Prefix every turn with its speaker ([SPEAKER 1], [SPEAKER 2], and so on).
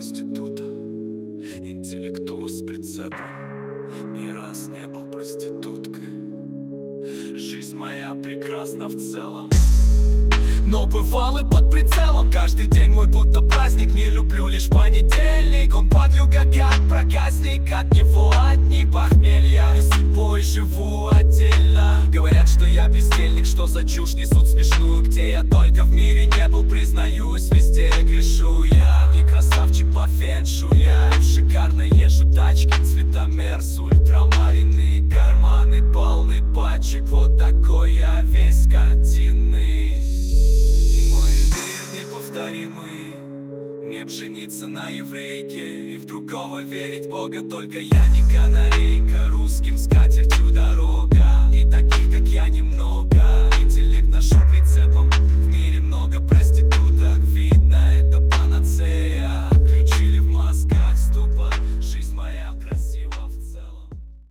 [SPEAKER 1] проститута, интеллектуал с прицепом. Ни раз не был проституткой. Жизнь моя прекрасна в целом, но бывал и под прицелом. Каждый день мой будто праздник. Не люблю лишь понедельник. Он подлюга как проказник. От него одни похмелья. И судьбой живу отдельно. Говорят, что я бездельник, что за чушь несут смешную. Где я только в мире не был, признаюсь, везде грешу я. И красавчик по феншу. Я в шикарной езжу тачке, цветомер с ультрамарины. Карманы полный пачек. Вот такой я весь картинный. Мне б жениться на еврейке и в другого верить Бога. Только я не канарейка, русским скатерть